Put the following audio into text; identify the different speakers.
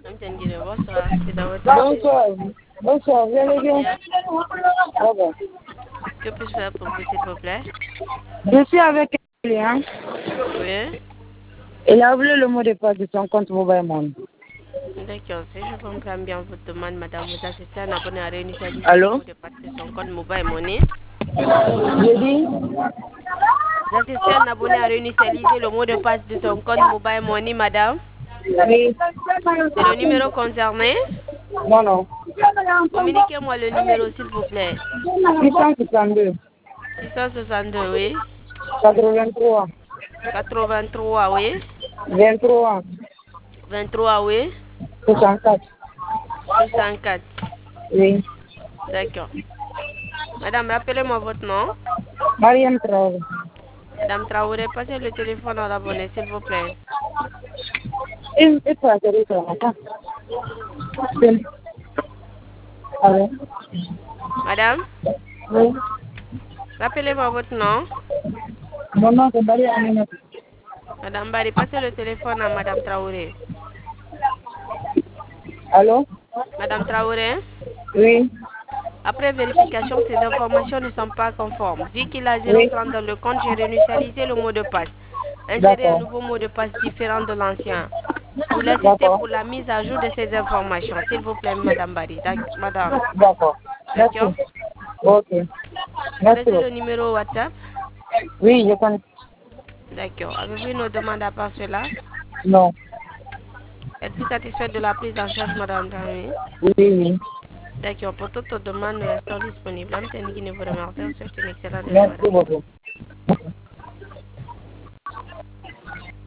Speaker 1: Bonsoir, c'est dans votre service.
Speaker 2: Bonsoir. Bonsoir, vous
Speaker 1: Ça
Speaker 2: allez
Speaker 1: va
Speaker 2: bien?
Speaker 1: bien?
Speaker 2: Ah bon.
Speaker 1: Que puis-je faire pour vous, s'il vous plaît?
Speaker 2: Je suis avec elle, hein.
Speaker 1: Oui.
Speaker 2: Elle a oublié le mot de passe de son compte Mobile Money.
Speaker 1: D'accord, si je comprends bien votre demande, madame, vous assistez à un abonné à réinitialiser le
Speaker 2: Allô?
Speaker 1: mot de passe de son compte Mobile Money.
Speaker 2: J'ai dit?
Speaker 1: Vous assistez à un abonné à réinitialiser le mot de passe de son compte Mobile Money, madame.
Speaker 2: Oui.
Speaker 1: C'est le numéro concerné.
Speaker 2: Non, non.
Speaker 1: Communiquez-moi le numéro, s'il vous plaît.
Speaker 2: 662.
Speaker 1: 662, oui.
Speaker 2: 83.
Speaker 1: 83, oui.
Speaker 2: 23.
Speaker 1: 23, oui.
Speaker 2: 64.
Speaker 1: 64.
Speaker 2: Oui.
Speaker 1: D'accord. Madame, rappelez-moi votre nom.
Speaker 2: Mariam Traoré.
Speaker 1: Madame Traoré, passez le téléphone à l'abonné, s'il vous plaît.
Speaker 2: Et toi, c'est ça, attends. Allô?
Speaker 1: Madame,
Speaker 2: Oui.
Speaker 1: rappelez-moi votre nom.
Speaker 2: Mon nom, c'est Marie Aminata.
Speaker 1: Madame Bari, passez le téléphone à Madame Traoré.
Speaker 2: Allô?
Speaker 1: Madame Traoré,
Speaker 2: Oui.
Speaker 1: après vérification, ces informations ne sont pas conformes. Vu qu'il a
Speaker 2: Oui.
Speaker 1: 0,30 dans le compte, j'ai réinitialisé le mot de passe. Insérez un
Speaker 2: D'accord.
Speaker 1: nouveau mot de passe différent de l'ancien. Vous l'assistez
Speaker 2: D'accord.
Speaker 1: pour la mise à jour de ces informations. S'il vous plaît, Madame Bari. Madame.
Speaker 2: D'accord.
Speaker 1: D'accord?
Speaker 2: Merci. Ok. Merci
Speaker 1: Connaissez le
Speaker 2: beaucoup.
Speaker 1: numéro WhatsApp?
Speaker 2: Oui, je connais.
Speaker 1: D'accord. Avez-vous une demande à part cela?
Speaker 2: Non.
Speaker 1: Êtes-vous satisfaite de la prise en charge, Madame Traoré?
Speaker 2: Oui, oui.
Speaker 1: D'accord. Pour toute demande, nous restons disponibles. Mme Tenigui ne vous remercie. Vous souhaite une excellente journée,
Speaker 2: Merci
Speaker 1: Madame.
Speaker 2: beaucoup.